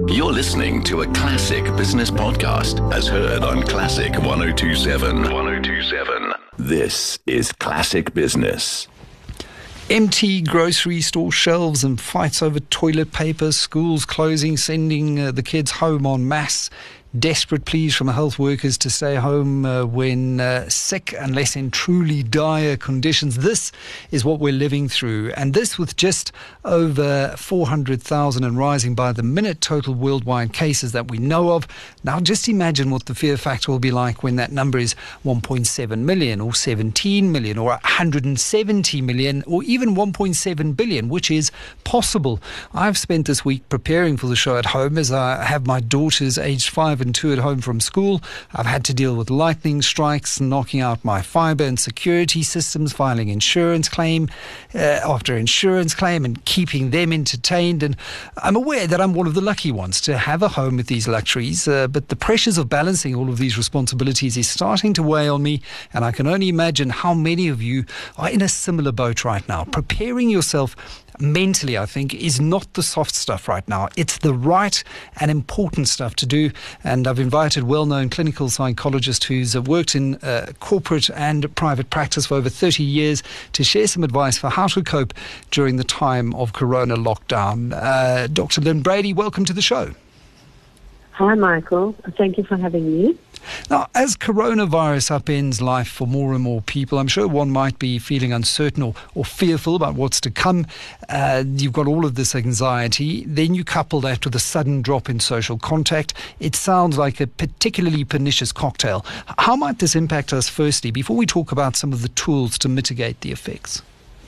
You're listening to a Classic Business Podcast as heard on Classic 102.7. 102.7. This is Classic Business. Empty grocery store shelves and fights over toilet paper, schools closing, sending the kids home en masse. Desperate pleas from health workers to stay home when sick, unless in truly dire conditions. This is what we're living through, and this with just over 400,000 and rising by the minute total worldwide cases that we know of. Now just imagine what the fear factor will be like when that number is 1.7 million or 17 million or 170 million or even 1.7 billion, which is possible. I've spent this week preparing for the show at home as I have my daughters aged 5 and 2 at home from school. I've had to deal with lightning strikes, knocking out my fiber and security systems, filing insurance claim after insurance claim and keeping them entertained. And I'm aware that I'm one of the lucky ones to have a home with these luxuries, but the pressures of balancing all of these responsibilities is starting to weigh on me, and I can only imagine how many of you are in a similar boat right now. Preparing yourself mentally, I think, is not the soft stuff right now. It's the right and important stuff to do. And I've invited well-known clinical psychologist who's worked in corporate and private practice for over 30 years to share some advice for how to cope during the time of corona lockdown. Dr. Lynn Brady, welcome to the show. Hi, Michael. Thank you for having me. Now, as coronavirus upends life for more and more people, I'm sure one might be feeling uncertain or fearful about what's to come. You've got all of this anxiety. Then you couple that with a sudden drop in social contact. It sounds like a particularly pernicious cocktail. How might this impact us firstly, before we talk about some of the tools to mitigate the effects?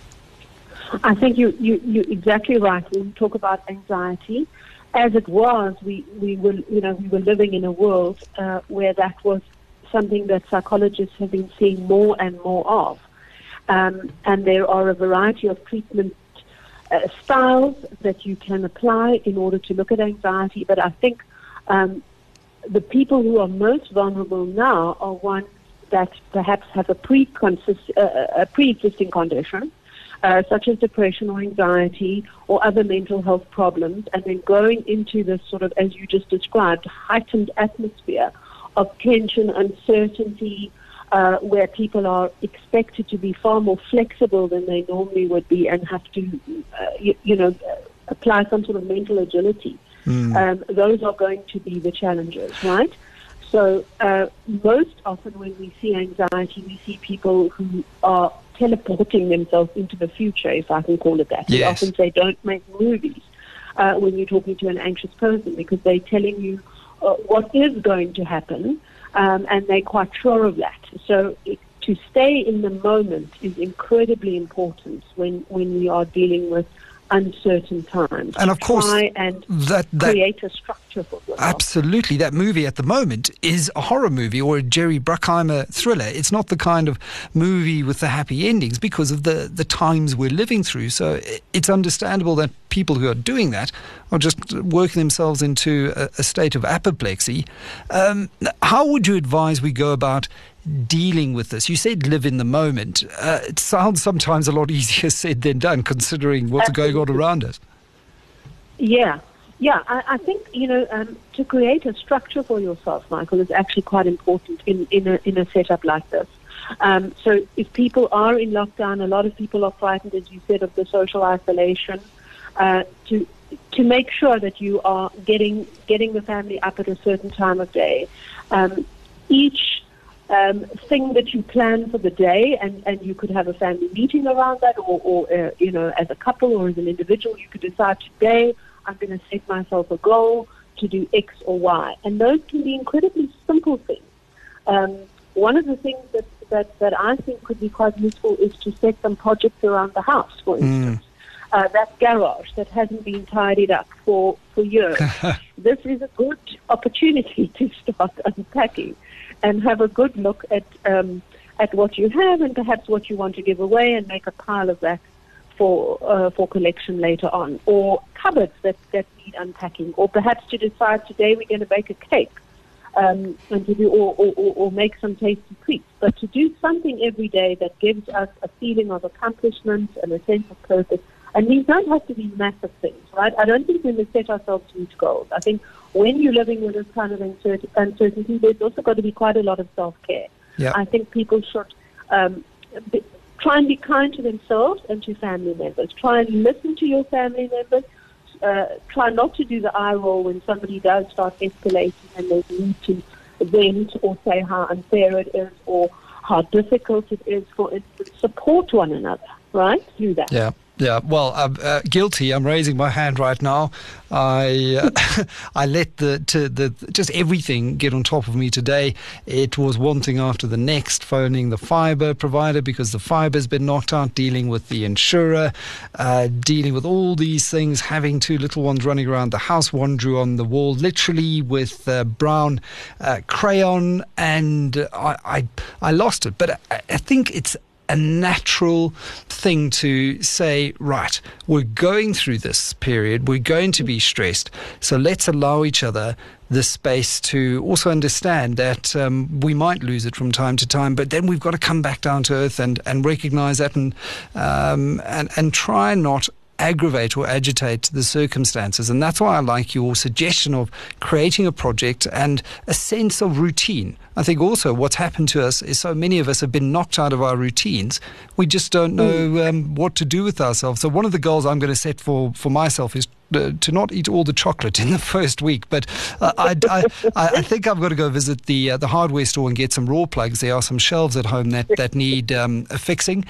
I think you're exactly right. When we talk about anxiety, as it was, we were living in a world where that was something that psychologists have been seeing more and more of. And there are a variety of treatment styles that you can apply in order to look at anxiety. But I think the people who are most vulnerable now are ones that perhaps have a pre-existing condition, such as depression or anxiety or other mental health problems, and then going into this sort of, as you just described, heightened atmosphere of tension, uncertainty, where people are expected to be far more flexible than they normally would be and have to, apply some sort of mental agility. Those are going to be the challenges, right? So most often when we see anxiety, we see people who are teleporting themselves into the future, if I can call it that. Yes. We often say don't make movies when you're talking to an anxious person, because they're telling you what is going to happen, and they're quite sure of that. So to stay in the moment is incredibly important when we are dealing with uncertain times. And of course, try and create a structure for yourself. Absolutely. That movie at the moment is a horror movie or a Jerry Bruckheimer thriller. It's not the kind of movie with the happy endings because of the times we're living through. So it's understandable that people who are doing that are just working themselves into a state of apoplexy. How would you advise we go about dealing with this? You said live in the moment. It sounds sometimes a lot easier said than done, considering what's going on around us. Yeah. I think to create a structure for yourself, Michael, is actually quite important in a setup like this. So if people are in lockdown, a lot of people are frightened, as you said, of the social isolation. To make sure that you are getting the family up at a certain time of day. Each thing that you plan for the day, and you could have a family meeting around that, or as a couple or as an individual, you could decide today I'm going to set myself a goal to do X or Y, and those can be incredibly simple things. One of the things that I think could be quite useful is to set some projects around the house, for instance. That garage that hasn't been tidied up for years. This is a good opportunity to start unpacking and have a good look at what you have and perhaps what you want to give away, and make a pile of that for collection later on. Or cupboards that need unpacking, or perhaps to decide today we're going to bake a cake, and to do or make some tasty treats. But to do something every day that gives us a feeling of accomplishment and a sense of purpose, And these don't have to be massive things, right? I don't think we must set ourselves huge goals. I think when you're living with this kind of uncertainty, there's also got to be quite a lot of self-care. Yeah. I think people should try and be kind to themselves and to family members. Try and listen to your family members. Try not to do the eye roll when somebody does start escalating and they need to vent or say how unfair it is or how difficult it is. For instance, support one another, right, through that. Yeah. Yeah, well, I'm guilty. I'm raising my hand right now. I let just everything get on top of me today. It was one thing after the next, phoning the fibre provider because the fibre's been knocked out, dealing with the insurer, dealing with all these things, having two little ones running around the house. One drew on the wall literally with brown crayon, and I lost it. But I think it's a natural thing to say, right, we're going through this period, we're going to be stressed, so let's allow each other the space to also understand that we might lose it from time to time, but then we've got to come back down to earth and recognize that and try not aggravate or agitate the circumstances. And that's why I like your suggestion of creating a project and a sense of routine. I think also what's happened to us is so many of us have been knocked out of our routines. We just don't know what to do with ourselves. So one of the goals I'm going to set for myself is to not eat all the chocolate in the first week. But I think I've got to go visit the hardware store and get some raw plugs. There are some shelves at home that need fixing.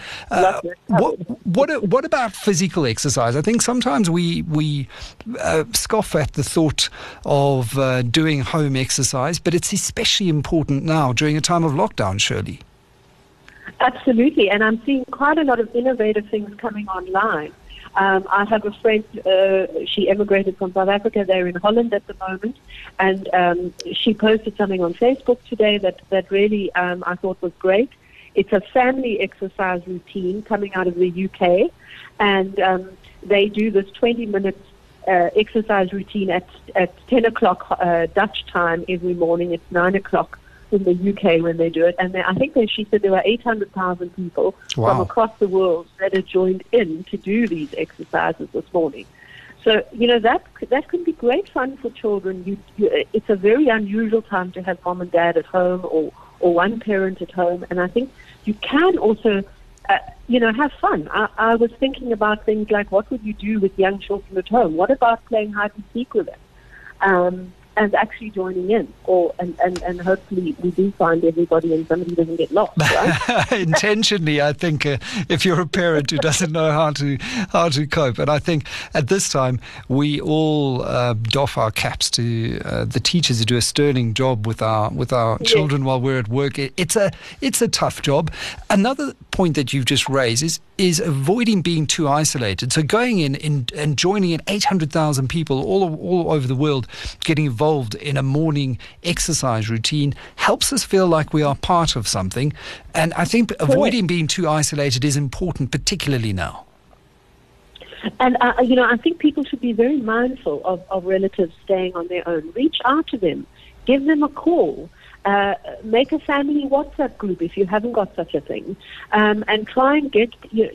What about physical exercise? I think sometimes we scoff at the thought of doing home exercise, but it's especially important now during a time of lockdown, surely. Absolutely, and I'm seeing quite a lot of innovative things coming online. I have a friend, she emigrated from South Africa. They're in Holland at the moment, and she posted something on Facebook today that really I thought was great. It's a family exercise routine coming out of the UK, and they do this 20-minute exercise routine at 10 o'clock Dutch time every morning. It's 9 o'clock in the UK when they do it, and I think she said there were 800,000 people from across the world that had joined in to do these exercises this morning. So that can be great fun for children. It's a very unusual time to have mom and dad at home or one parent at home, and I think you can also have fun. I was thinking about things like, what would you do with young children at home? What about playing hide and seek with them? And actually joining in, and hopefully we do find everybody and somebody doesn't get lost, right? Intentionally, I think, if you're a parent who doesn't know how to cope. And I think at this time we all doff our caps to the teachers who do a sterling job with our children while we're at work. It's a tough job. Another point that you've just raised is avoiding being too isolated. So going in and joining in 800,000 people all over the world, getting involved in a morning exercise routine helps us feel like we are part of something. And I think avoiding being too isolated is important, particularly now. And, I think people should be very mindful of relatives staying on their own. Reach out to them. Give them a call. Make a family WhatsApp group if you haven't got such a thing, and try and get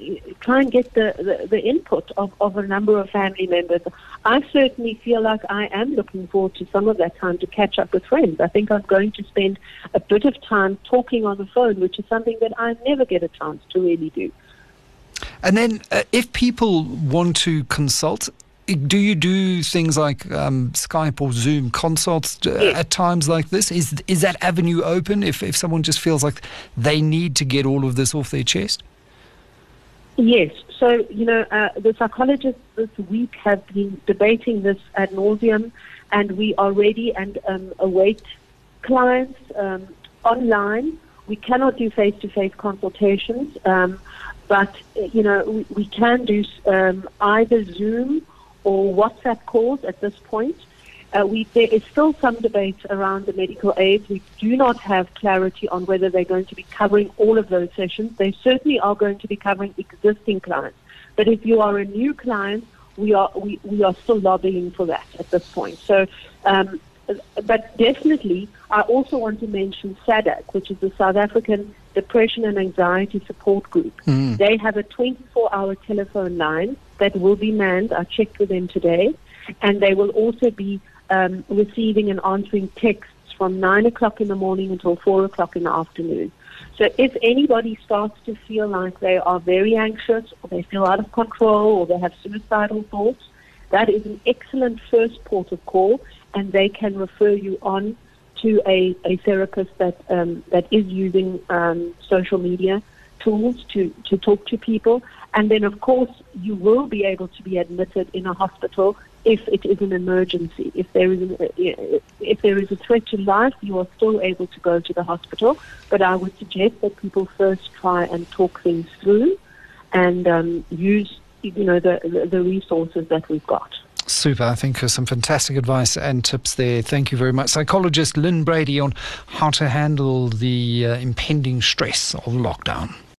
the input of a number of family members. I certainly feel like I am looking forward to some of that time to catch up with friends. I think I'm going to spend a bit of time talking on the phone, which is something that I never get a chance to really do. And then if people want to consult, do you do things like Skype or Zoom consults at times like this? Is that avenue open if someone just feels like they need to get all of this off their chest? Yes. So, the psychologists this week have been debating this ad nauseum, and we are ready and await clients online. We cannot do face-to-face consultations, but, we can do either Zoom or WhatsApp calls at this point. There is still some debate around the medical aids. We do not have clarity on whether they're going to be covering all of those sessions. They certainly are going to be covering existing clients. But if you are a new client, we are still lobbying for that at this point. So, but definitely, I also want to mention SADAG, which is the South African Depression and Anxiety Support Group. They have a 24-hour telephone line that will be manned. I checked with them today. And they will also be receiving and answering texts from 9 o'clock in the morning until 4 o'clock in the afternoon. So if anybody starts to feel like they are very anxious, or they feel out of control, or they have suicidal thoughts, that is an excellent first port of call, and they can refer you on to a therapist that is using social media tools to talk to people. And then, of course, you will be able to be admitted in a hospital if it is an emergency. If there is a threat to life, you are still able to go to the hospital. But I would suggest that people first try and talk things through and use, the resources that we've got. Super. I think some fantastic advice and tips there. Thank you very much. Psychologist Lynn Brady on how to handle the impending stress of lockdown.